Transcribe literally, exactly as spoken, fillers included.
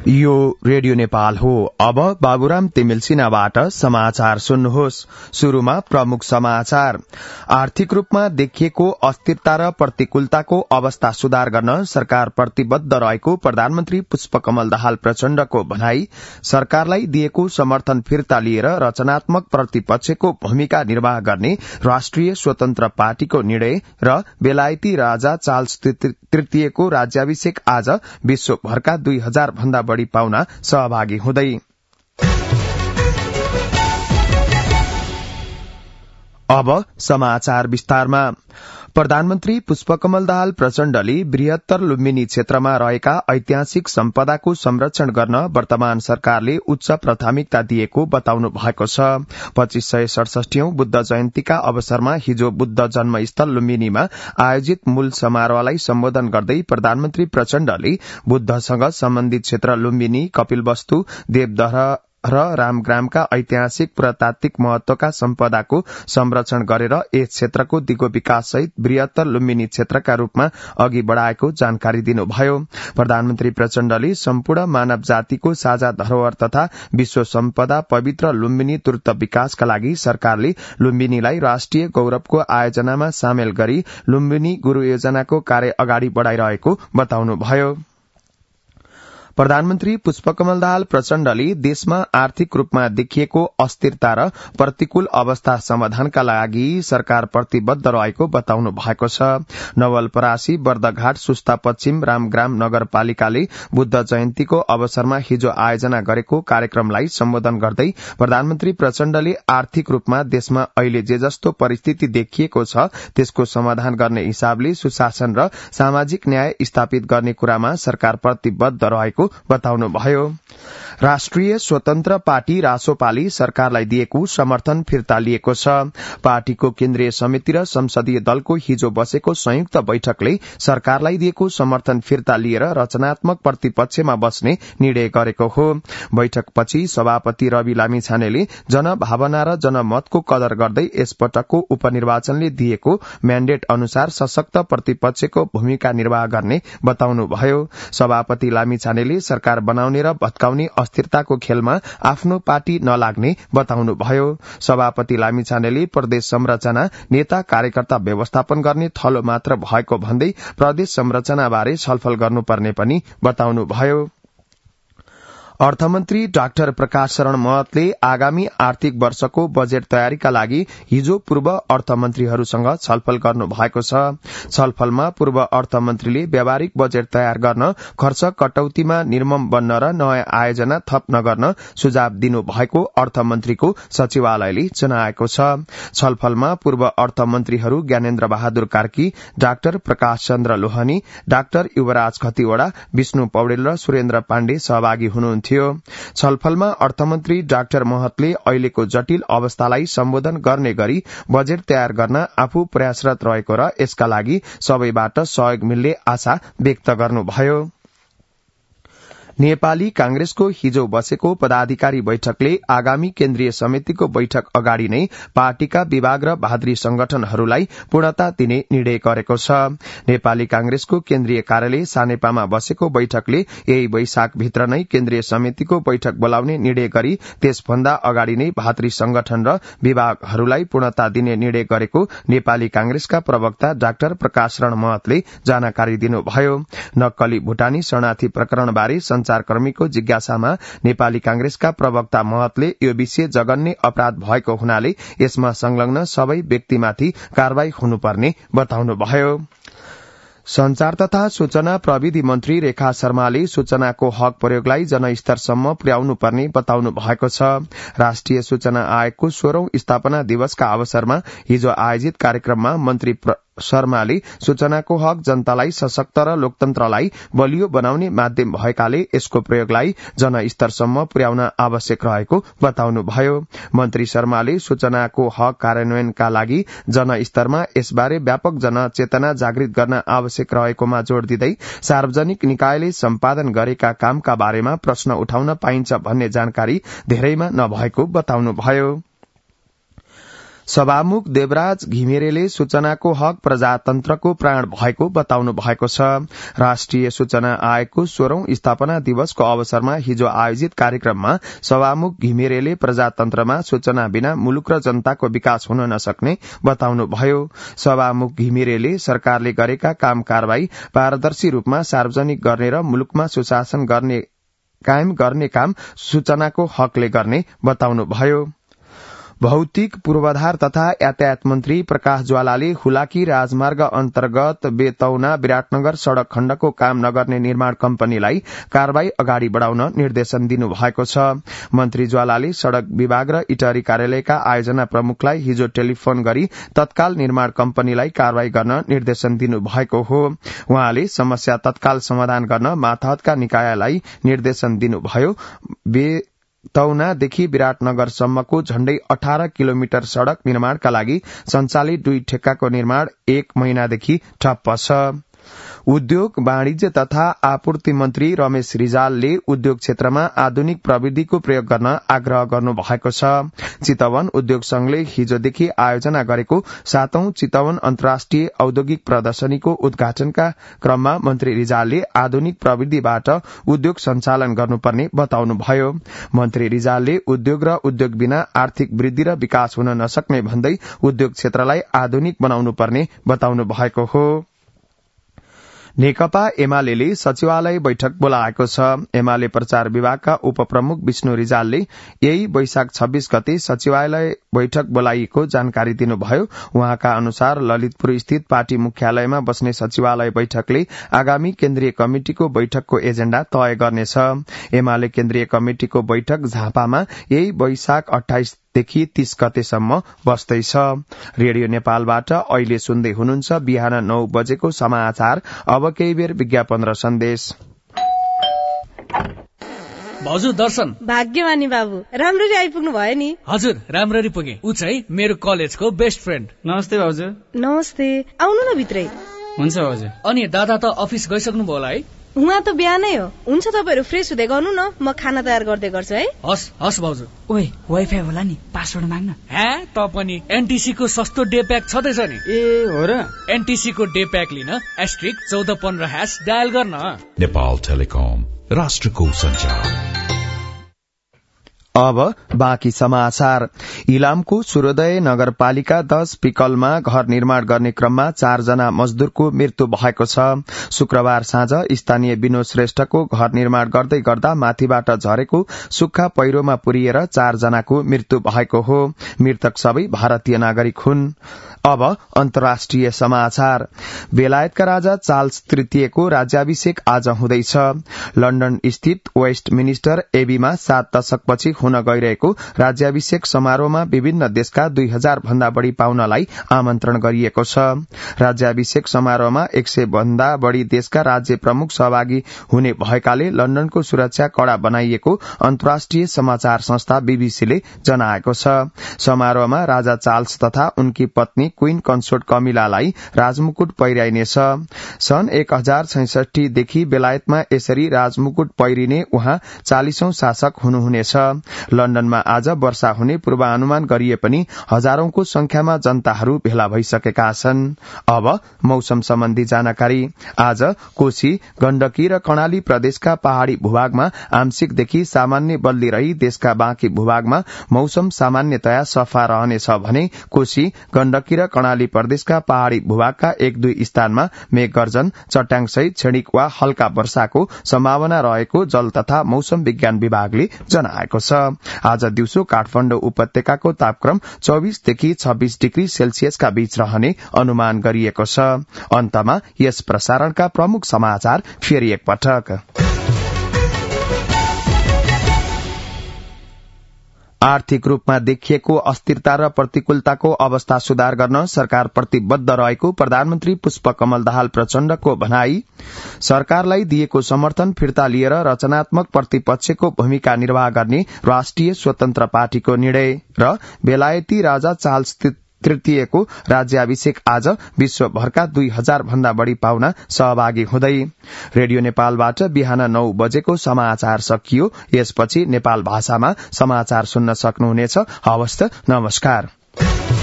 यो रेडियो नेपाल हो। अब बाबुराम तिमिल सिन्हाबाट समाचार सुन्नुहोस्। शुरूमा प्रमुख समाचार। आर्थिक रूपमा देखिएको अस्थिरता र प्रतिकूलताको अवस्था सुधार गर्न सरकार प्रतिबद्ध रहेको प्रधानमन्त्री पुष्पकमल दाहाल प्रचण्डको भनाई। सरकारलाई दिएको समर्थन फिर्ता लिएर रचनात्मक प्रतिपक्षको भूमिका निर्वाह गर्ने राष्ट्रिय स्वतन्त्र पार्टीको निर्णय र बेलायती राजा चार्ल्स तृतीयको राज्याभिषेक आज विश्वभरका दुई हजार भन्दा बढ़ी पाउना सहभागी हुँदै। अब समाचार विस्तारमा। प्रधानमन्त्री पुष्पकमल दाहाल प्रचण्डले बृहत्तर लुम्बिनी क्षेत्रमा रहेका ऐतिहासिक सम्पदाको संरक्षण गर्न वर्तमान सरकारले उच्च प्राथमिकता दिएको बताउनु भएको छ। पच्चीस सय सडसठीऔं बुद्ध जयन्तीका अवसरमा हिजो बुद्ध जन्मस्थल लुम्बिनीमा आयोजित मूल समारोहलाई सम्बोधन गर्दै प्रधानमन्त्री प्रचण्डले बुद्धसँग सम्बन्धित क्षेत्र लुम्बिनी, कपिलवस्तु, देवदह र रामग्रामका ऐतिहासिक पुरातात्विक महत्वका सम्पदाको संरक्षण गरेर यस क्षेत्रको दिगो विकास सहित बृहत्तर लुम्बिनी क्षेत्रका रूपमा अघि बढ़ाएको जानकारी दिनुभयो। प्रधानमन्त्री प्रचण्डले सम्पूर्ण मानव जातिको साझा धरोहर तथा विश्व सम्पदा पवित्र लुम्बिनी तुर्त विकासका लागि सरकारले लुम्बिनीलाई राष्ट्रिय गौरवको आयोजनामा सामेल गरी लुम्बिनी गुरू योजनाको कार्य अगाडि बढ़ाइरहेको बताउनुभयो। प्रधानमन्त्री पुष्पकमल दाहाल प्रचण्डले देशमा आर्थिक रूपमा देखिएको अस्थिरता र प्रतिकूल अवस्था समाधानका लागि सरकार प्रतिबद्ध रहेको बताउनु भएको छ। नवलपरासी, बर्दघाट, सुस्ता पश्चिम, रामग्राम नगरपालिकाले बुद्ध जयन्तीको अवसरमा हिजो आयोजना गरेको कार्यक्रमलाई सम्बोधन गर्दै प्रधानमन्त्री प्रचण्डले आर्थिक रूपमा देशमा अहिले जे जस्तो परिस्थिति देखिएको छ त्यसको समाधान गर्ने हिसाबले सुशासन र सामाजिक न्याय स्थापित गर्ने कुरामा सरकार प्रतिबद्ध रहेको बताउनुभयो। राष्ट्रिय स्वतन्त्र पार्टी रासोपाले सरकारलाई दिएको समर्थन फिर्ता लिएको छ। पार्टीको केन्द्रीय समिति र संसदीय दलको हिजो बसेको संयुक्त बैठकले सरकारलाई दिएको समर्थन फिर्ता लिएर रचनात्मक प्रतिपक्षमा बस्ने निर्णय गरेको हो। बैठकपछि सभापति रवि लामिछानेले जनभावना र जनमतको कदर गर्दै यसपटकको उपनिर्वाचनले दिएको म्याण्डेट अनुसार सशक्त प्रतिपक्षको भूमिका निर्वाह गर्ने बताउनुभयो। सभापति लामिछानेले सरकार बनाउने र भत्काउने अस्थिरताको खेलमा आफ्नो पार्टी नलाग्ने बताउनुभयो। सभापति लामिछानेले प्रदेश संरचना, नेता कार्यकर्ता व्यवस्थापन गर्ने थलो मात्र भएको भन्दै प्रदेश संरचनाबारे छलफल गर्नुपर्ने पनि बताउनुभयो। अर्थमन्त्री डाक्टर प्रकाश शरण महतले आगामी आर्थिक वर्षको बजेट तयारीका लागि हिजो पूर्व अर्थमन्त्रीहरूसँग छलफल गर्नु भएको छ। छलफलमा पूर्व अर्थमन्त्रीले व्यावहारिक बजेट तयार गर्न, खर्च कटौतीमा निर्मम बन्न र नयाँ आयोजना थप नगर्न सुझाव दिनु भएको अर्थमन्त्रीको सचिवालयले जनाएको छ। छलफलमा पूर्व अर्थमन्त्रीहरू ज्ञानेन्द्र बहादुर कार्की, डाक्टर प्रकाश चन्द्र लोहनी, डाक्टर युवराज खतिवड़ा, विष्णु पौडेल र सुरेन्द्र पाण्डे सहभागी हुनुहुन्थ्यो। छलफलमा अर्थमन्त्री डाक्टर महतले अहिलेको जटिल अवस्थालाई सम्बोधन गर्ने गरी बजेट तयार गर्न आफू प्रयासरत रहेको र यसका लागि सबैबाट सहयोग मिल्ने आशा व्यक्त गर्नुभयो। नेपाली कांग्रेसको हिजो बसेको पदाधिकारी बैठकले आगामी केन्द्रीय समितिको बैठक अगाडि नै पार्टीका विभाग र भाद्री संगठनहरूलाई पूर्णता दिने निर्णय गरेको छ। नेपाली कांग्रेसको केन्द्रीय कार्यालय सानेपामा बसेको बैठकले यही वैशाख भित्र नै केन्द्रीय समितिको बैठक बोलाउने निर्णय गरी त्यसभन्दा अगाडि नै भाद्री संगठन र विभागहरूलाई पूर्णता दिने निर्णय गरेको नेपाली कांग्रेसका प्रवक्ता डाक्टर प्रकाश शरण महतले जानकारी दिनुभयो। नक्कली भूटानी शरणार्थी प्रकरणबारे संचारकर्मीको जिज्ञासामा नेपाली कांग्रेसका प्रवक्ता महतले यो विषय जघन्य अपराध भएको हुनाले यसमा संलग्न सबै व्यक्तिमाथि कारवाही हुनुपर्ने बताउनुभयो। संचार तथा सूचना प्रविधि मन्त्री रेखा शर्माले सूचनाको हक प्रयोगलाई जनस्तरसम्म पुर्याउनु पर्ने बताउनु भएको छ। राष्ट्रिय सूचना आयोगको सोह्रौं स्थापना दिवसका अवसरमा हिजो आयोजित कार्यक्रममा मन्त्री शर्माले सूचनाको हक जनतालाई सशक्त र लोकतन्त्रलाई बलियो बनाउने माध्यम भएकाले यसको प्रयोगलाई जनस्तरसम्म पुर्याउन आवश्यक रहेको बताउनुभयो। मन्त्री शर्माले सूचनाको हक कार्यान्वयनका लागि जनस्तरमा यसबारे व्यापक जनचेतना जागृत गर्न आवश्यक रहेकोमा जोड़ दिँदै सार्वजनिक निकायले सम्पादन गरेका कामका बारेमा प्रश्न उठाउन पाइन्छ भन्ने जानकारी धेरैमा नभएको बताउनुभयो। सभामुख देवराज घिमिरेले सूचनाको हक प्रजातन्त्रको प्राण भएको बताउनु भएको छ। राष्ट्रिय सूचना आयोगको सोह्रौं स्थापना दिवसको अवसरमा हिजो आयोजित कार्यक्रममा सभामुख घिमिरेले प्रजातन्त्रमा सूचना बिना मुलुक र जनताको विकास हुन नसक्ने बताउनुभयो। सभामुख घिमिरेले सरकारले गरेका काम कारबाही पारदर्शी रूपमा सार्वजनिक गर्ने र मुलुकमा सुशासन गर्ने कायम गर्ने काम सूचनाको हकले गर्ने बताउनुभयो। भौतिक पूर्वाधार तथा यातायात मन्त्री प्रकाश ज्वालाले हुलाकी राजमार्ग अन्तर्गत बेतौना विराटनगर सड़क खण्डको काम नगर्ने निर्माण कम्पनीलाई कारबाही अगाडि बढ़ाउन निर्देशन दिनुभएको छ। मन्त्री ज्वालाले सड़क विभाग र इटरी कार्यालयका आयोजना प्रमुखलाई हिजो टेलिफोन गरी तत्काल निर्माण कम्पनीलाई कारबाही गर्न निर्देशन दिनुभएको हो। उहाँले समस्या तत्काल समाधान गर्न मातहतका निकायलाई निर्देशन दिनुभयो। तौनादेखि विराटनगरसम्मको झण्डै अठार किलोमिटर सड़क निर्माणका लागि सञ्चालित दुई ठेक्काको निर्माण एक महिनादेखि ठप्प छ। उद्योग वाणिज्य तथा आपूर्ति मन्त्री रमेश रिजालले उद्योग क्षेत्रमा आधुनिक प्रविधिको प्रयोग गर्न आग्रह गर्नु भएको छ। चितवन उद्योग संघले हिजोदेखि आयोजना गरेको सातौं चितवन अन्तर्राष्ट्रिय औद्योगिक प्रदर्शनीको उद्घाटनका क्रममा मन्त्री रिजालले आधुनिक प्रविधिबाट उद्योग सञ्चालन गर्नुपर्ने बताउनुभयो। मन्त्री रिजालले उद्योग र उद्योग बिना आर्थिक वृद्धि र विकास हुन नसक्ने भन्दै उद्योग क्षेत्रलाई आधुनिक बनाउनु पर्ने बताउनु भएको हो। नेकपा एमाले सचिवालय बैठक बोलाएको छ। एमाले प्रचार विभागका उपप्रमुख विष्णु रिजालले यही वैशाख छब्बीस गते सचिवालय बैठक बोलाइएको जानकारी दिनुभयो। उहाँका अनुसार ललितपुर स्थित पार्टी मुख्यालयमा बस्ने सचिवालय बैठकले आगामी केन्द्रीय कमिटिको बैठकको एजेण्डा तय गर्नेछ। एमाले केन्द्रीय कमिटिको बैठक झापामा यही वैशाख अठाइस देखि तीस गतेसम्म बस्दैछ। रेडियो नेपालबाट अहिले सुन्दै हुनुहुन्छ बिहान नौ बजेको समाचार। अब केही बेर विज्ञापन र सन्देश। भाउजू दर्शन। भाग्यमानी बाबु, राम्ररी आइपुग्नु भयो नि। हजुर, राम्ररी पुगे। उ चाहिँ मेरो कलेजको बेस्ट फ्रेन्ड। नमस्ते भाउजू। नमस्ते, आउनु न भित्रै। हुन्छ भाउजू। अनि दादा त अफिस गइसक्नु भयो होला है? उहाँ त बिहानै हो। हुन्छ, तपाईहरु फ्रेश हुँदै गर्नु न, म खाना तयार गर्दै गर्छु है। हस् हस् भाउजू। ओए, वाइफाई होला नि, पासवर्ड माग्न। हे, त पनि एनटीसी को सस्तो डे प्याक छदैछ नि। ए हो र? एनटीसी को डे प्याक लिन एस्ट्रिक चौध पन्ध्र ह्याश डायल गर्न। नेपाल टेलिकम, राष्ट्रको सञ्चार। अब बाँकी समाचार। इलामको सूर्योदय नगरपालिका दश पिकलमा घर निर्माण गर्ने क्रममा चारजना मजदूरको मृत्यु भएको छ। शुक्रबार साँझ स्थानीय विनोद श्रेष्ठको घर निर्माण गर्दै गर्दा माथिबाट झरेको सुक्खा पहिरोमा पुरिएर चारजनाको मृत्यु भएको हो। मृतक सबै भारतीय नागरिक हुन्। अब अन्तर्राष्ट्रिय समाचार। बेलायतका राजा चार्ल्स तृतीयको राज्याभिषेक आज हुँदैछ। लण्डन स्थित वेस्ट मिनिस्टर एबीमा सात दशकपछि हुन गइरहेको राज्याभिषेक समारोहमा विभिन्न देशका दुई हजार भन्दा बढ़ी पाहुनालाई आमन्त्रण गरिएको छ। राज्याभिषेक समारोहमा एक सय भन्दा बढ़ी देशका राज्य प्रमुख सहभागी हुने भएकाले लण्डनको सुरक्षा कड़ा बनाइएको अन्तर्राष्ट्रिय समाचार संस्था बीबीसीले जनाएको छ। समारोहमा राजा चार्ल्स तथा उनकी पत्नी क्वीन कन्सोर्ट कमिलालाई राजमुकुट पहिराइनेछ। सन् एक हजार छैसठी देखि बेलायतमा यसरी राजमुकुट पहिरिने उहाँ चालिसौं शासक हुनुहुनेछ। लण्डनमा आज वर्षा हुने पूर्वानुमान गरिए पनि हजारौंको संख्यामा जनताहरू भेला भइसकेका छन्। अब मौसम सम्बन्धी जानकारी। आज कोशी, गण्डकी र कर्णाली प्रदेशका पहाड़ी भूभागमा आंशिकदेखि सामान्य बदली रही देशका बाँकी भूभागमा मौसम सामान्यतया सफा रहनेछ भने कोशी, गण्डकी र कर्णाली प्रदेशका पहाड़ी भूभागका एक दुई स्थानमा मेघगर्जन, चट्याङसहित क्षणिक वा हल्का वर्षाको सम्भावना रहेको जल तथा मौसम विज्ञान विभागले जनाएको छ। आज दिउँसो काठमाडौँ उपत्यकाको तापक्रम चौबीसदेखि छब्बीस डिग्री सेल्सियसका बीच रहने अनुमान गरिएको छ। अन्तमा यस प्रसारणका प्रमुख समाचार फेरि एकपटक। आर्थिक रूपमा देखिएको अस्थिरता र प्रतिकूलताको अवस्था सुधार गर्न सरकार प्रतिबद्ध रहेको प्रधानमन्त्री पुष्पकमल दाहाल प्रचण्डको भनाई। सरकारलाई दिएको समर्थन फिर्ता लिएर रचनात्मक प्रतिपक्षको भूमिका निर्वाह गर्ने राष्ट्रिय स्वतन्त्र पार्टीको निर्णय र बेलायती राजा चार्ल्स तृतीयको राज्याभिषेक आज विश्वभरका दुई हजार भन्दा बढ़ी पाहुना सहभागी हुँदै। रेडियो नेपालबाट बिहान नौ बजेको समाचार सकियो। यसपछि नेपाल भाषामा समाचार सुन्न सक्नुहुनेछ। हवस् त, नमस्कार।